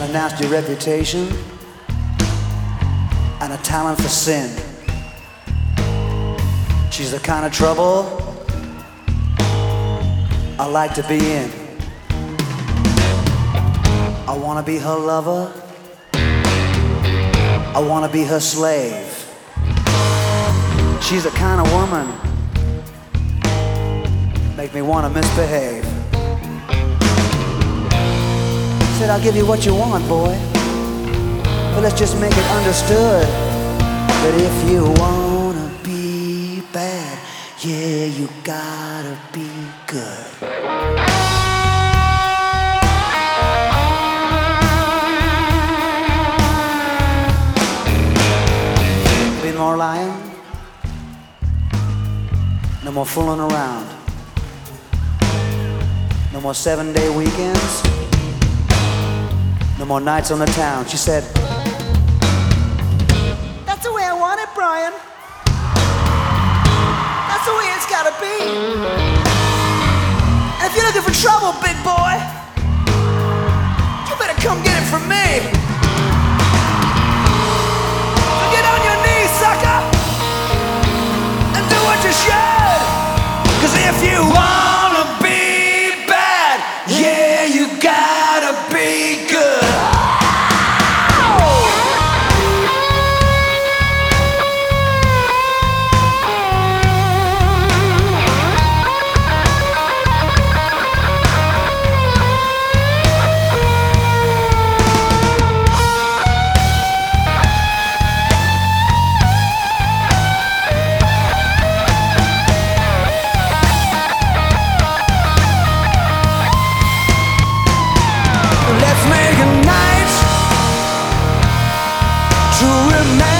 a nasty reputation and a talent for sin. She's the kind of trouble I like to be in. I wanna be her lover, I wanna be her slave. She's the kind of woman make me wanna misbehave. Said I'll give you what you want, boy, but let's just make it understood that if you wanna be bad, yeah, you gotta be good. Been more lying, no more fooling around, no more 7-day weekends, no more nights on the town. She said, that's the way I want it, Brian. That's the way it's gotta be. And if you're looking for trouble, big boy, you better come get it from me. So get on your knees, sucker, and do what you should. 'Cause if you wanna be bad, yeah, you gotta be good. Let's make a night to remember.